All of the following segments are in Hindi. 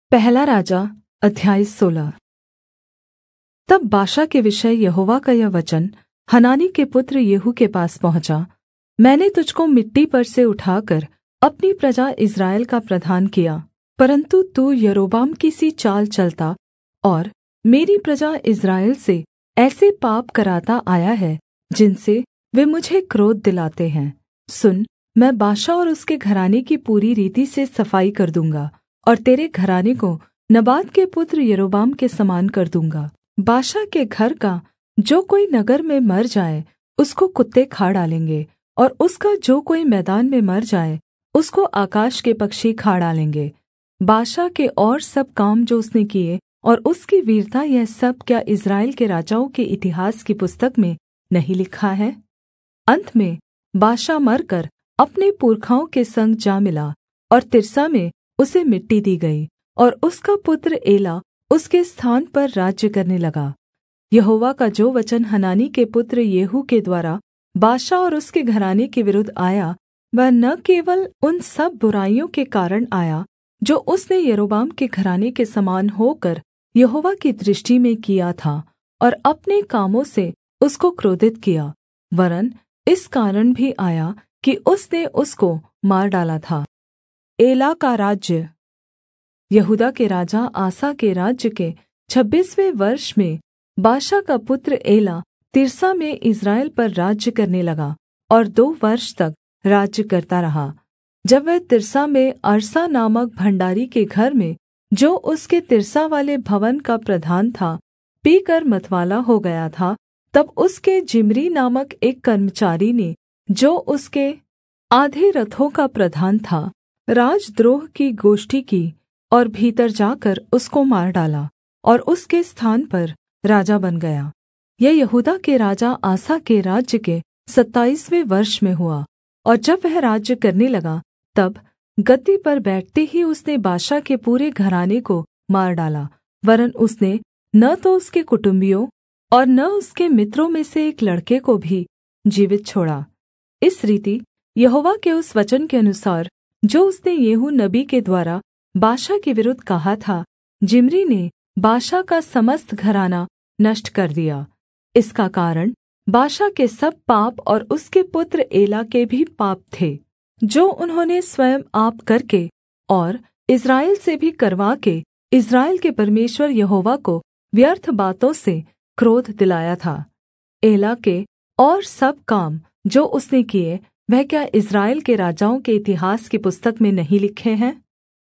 पहला राजा अध्याय 16। तब बाशा के विषय यहोवा का यह वचन हनानी के पुत्र येहू के पास पहुँचा। मैंने तुझको मिट्टी पर से उठाकर अपनी प्रजा इस्राएल का प्रधान किया, परन्तु तू यारोबाम की सी चाल चलता और मेरी प्रजा इस्राएल से ऐसे पाप कराता आया है जिनसे वे मुझे क्रोध दिलाते हैं। सुन, मैं बाशा और उसके घराने की पूरी रीति से सफाई कर दूँगा और तेरे घराने को नबात के पुत्र यारोबाम के समान कर दूँगा। बाशा के घर का जो कोई नगर में मर जाए उसको कुत्ते खा डालेंगे, और उसका जो कोई मैदान में मर जाए उसको आकाश के पक्षी खा डालेंगे। बाशा के और सब काम जो उसने किए और उसकी वीरता, यह सब क्या इस्राएल के राजाओं के इतिहास की पुस्तक में नहीं लिखा है? अन्त में बाशा मरकर अपने पुरखाओं के संग जा मिला, और तिर्सा में उसे मिट्टी दी गई, और उसका पुत्र एला उसके स्थान पर राज्य करने लगा। यहोवा का जो वचन हनानी के पुत्र येहू के द्वारा बाशा और उसके घराने के विरुद्ध आया, वह न केवल उन सब बुराइयों के कारण आया जो उसने यारोबाम के घराने के समान होकर यहोवा की दृष्टि में किया था और अपने कामों से उसको क्रोधित किया, वरन् इस कारण भी आया कि उसने उसको मार डाला था। एला का राज्य। यहूदा के राजा आसा के राज्य के 26वें वर्ष में बाशा का पुत्र एला तिर्सा में इस्राएल पर राज्य करने लगा और 2 वर्ष तक राज्य करता रहा। जब वह तिर्सा में अरसा नामक भण्डारी के घर में, जो उसके तिर्सा वाले भवन का प्रधान था, पीकर मतवाला हो गया था, तब उसके जिम्री नामक एक कर्मचारी ने, जो उसके आधे रथों का प्रधान था, राजद्रोह की गोष्ठी की और भीतर जाकर उसको मार डाला और उसके स्थान पर राजा बन गया। यह यहूदा के राजा आसा के राज्य के 27वें वर्ष में हुआ, और जब वह राज्य करने लगा तब गद्दी पर बैठते ही उसने बाशा के पूरे घराने को मार डाला, वरन् उसने न तो उसके कुटुम्बियों और न उसके मित्रों में से एक लड़के को भी जीवित छोड़ा। इस रीति यहोवा के उस वचन के अनुसार जो उसने येहू नबी के द्वारा बाशा के विरुद्ध कहा था, जिम्री ने बाशा का समस्त घराना नष्ट कर दिया। इसका कारण बाशा के सब पाप और उसके पुत्र एला के भी पाप थे, जो उन्होंने स्वयं आप करके और इस्राएल से भी करवा के इस्राएल के परमेश्वर यहोवा को व्यर्थ बातों से क्रोध दिलाया था। एला के और सब काम जो उसने किए, वह क्या इस्राएल के राजाओं के इतिहास की पुस्तक में नहीं लिखे हैं?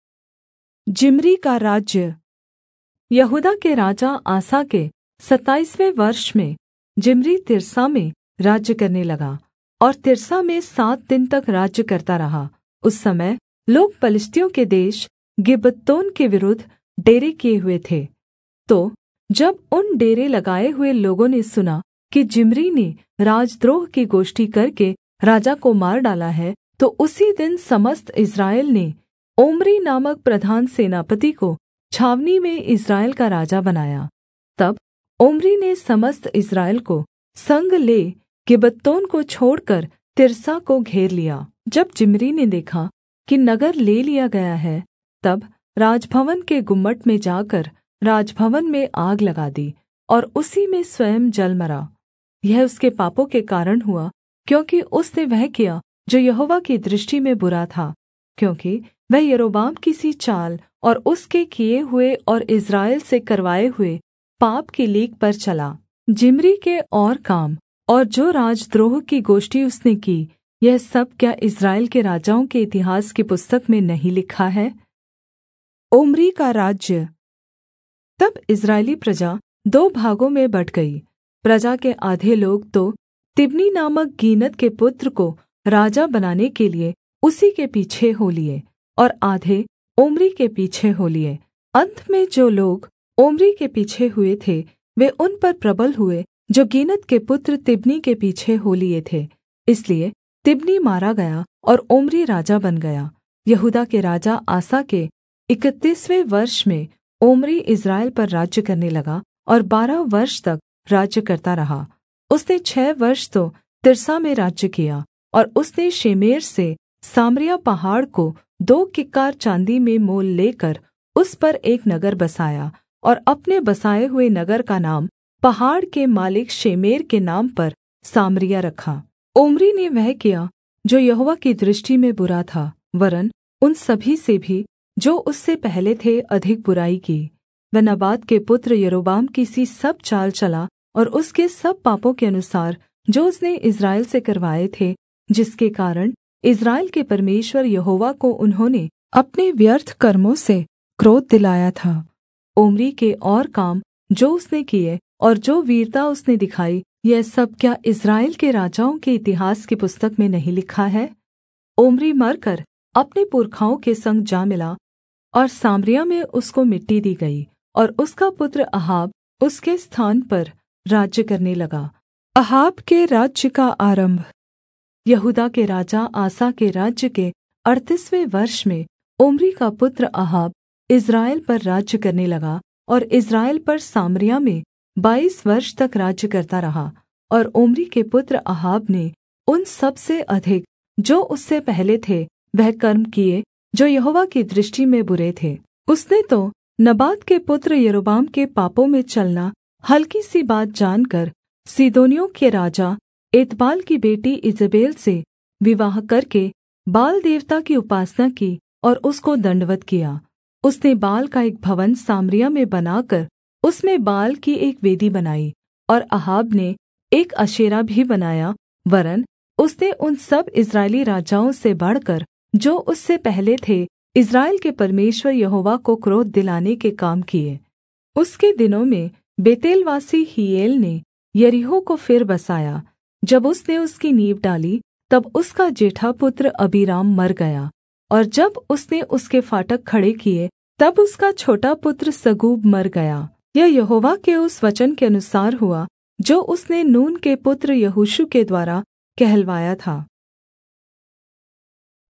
जिम्री का राज्य। यहूदा के राजा आसा के 27वें वर्ष में जिम्री तिर्सा में राज्य करने लगा और तिर्सा में 7 दिन तक राज्य करता रहा। उस समय लोग पलिश्तियों के देश गिब्बतोन के विरुद्ध डेरे किए हुए थे। तो जब उन डेरे लगाए हुए लोगों ने सुना कि जिम्री ने राजद्रोह की गोष्ठी करके राजा को मार डाला है, तो उसी दिन समस्त इस्राएल ने ओम्री नामक प्रधान सेनापति को छावनी में इस्राएल का राजा बनाया। तब ओम्री ने समस्त इस्राएल को संग ले गिब्बतोन को छोड़कर तिर्सा को घेर लिया। जब जिम्री ने देखा कि नगर ले लिया गया है, तब राजभवन के गुम्मट में जाकर राजभवन में आग लगा दी और उसी में स्वयं जल मरा। यह उसके पापों के कारण हुआ, क्योंकि उसने वह किया जो यहोवा की दृष्टि में बुरा था, क्योंकि वह यारोबाम की सी चाल और उसके किए हुए और इस्राएल से करवाए हुए पाप की लीक पर चला। जिम्री के और काम और जो राजद्रोह की गोष्ठी उसने की, यह सब क्या इस्राएल के राजाओं के इतिहास की पुस्तक में नहीं लिखा है? ओम्री का राज्य। तब इस्राएली प्रजा 2 भागों में बँट गई। प्रजा के आधे लोग तो तिब्नी नामक गीनत के पुत्र को राजा बनाने के लिए उसी के पीछे हो लिए, और आधे ओम्री के पीछे हो लिए। अन्त में जो लोग ओम्री के पीछे हुए थे, वे उन पर प्रबल हुए जो गीनत के पुत्र तिब्नी के पीछे हो लिए थे। इसलिए तिब्नी मारा गया और ओम्री राजा बन गया। यहूदा के राजा आसा के 31वें वर्ष में ओम्री इस्राएल पर राज्य करने लगा और 12 वर्ष तक राज्य करता रहा। उसने 6 वर्ष तो तिर्सा में राज्य किया, और उसने शेमेर से सामरिया पहाड़ को 2 किक्कार चाँदी में मोल लेकर उस पर एक नगर बसाया और अपने बसाए हुए नगर का नाम पहाड़ के मालिक शेमेर के नाम पर सामरिया रखा। ओम्री ने वह किया जो यहोवा की दृष्टि में बुरा था, वरन् उन सभी से भी जो उससे पहले थे अधिक बुराई की। वह नबात के पुत्र यारोबाम की सी सब चाल चला और उसके सब पापों के अनुसार जो उसने इस्राएल से करवाए थे, जिसके कारण इस्राएल के परमेश्वर यहोवा को उन्होंने अपने व्यर्थ कर्मों से क्रोध दिलाया था। ओम्री के और काम जो उसने किए और जो वीरता उसने दिखाई, यह सब क्या इस्राएल के राजाओं के इतिहास की पुस्तक में नहीं लिखा है? ओम्री मरकर अपने पुरखाओं के संग जा मिला और सामरिया में उसको मिट्टी दी गई और उसका पुत्र अहाब उसके स्थान पर राज्य करने लगा। अहाब के राज्य का आरंभ। यहूदा के राजा आसा के राज्य के 38वें वर्ष में ओम्री का पुत्र अहाब इस्राएल पर राज्य करने लगा और इस्राएल पर सामरिया में 22 वर्ष तक राज्य करता रहा। और ओम्री के पुत्र अहाब ने उन सबसे अधिक जो उससे पहले थे वह कर्म किए जो यहोवा की दृष्टि में बुरे थे। उसने तो नबात के पुत्र यारोबाम के पापों में चलना हल्की सी बात जानकर सीदोनियों के राजा एतबाल की बेटी इजेबेल से विवाह करके बाल देवता की उपासना की और उसको दण्डवत् किया। उसने बाल का एक भवन सामरिया में बनाकर उसमें बाल की एक वेदी बनाई और अहाब ने एक अशेरा भी बनाया, वरन् उसने उन सब इस्राएली राजाओं से बढ़कर जो उससे पहले थे इस्राएल के परमेश्वर यहोवा को क्रोध दिलाने के काम किए। उसके दिनों में बेतेलवासी हिय्येल ने यरीहो को फिर बसाया। जब उसने उसकी नींव डाली तब उसका जेठा पुत्र अबीराम मर गया, और जब उसने उसके फाटक खड़े किए तब उसका छोटा पुत्र सगूब मर गया। यह यहोवा के उस वचन के अनुसार हुआ जो उसने नून के पुत्र यहोशू के द्वारा कहलवाया था।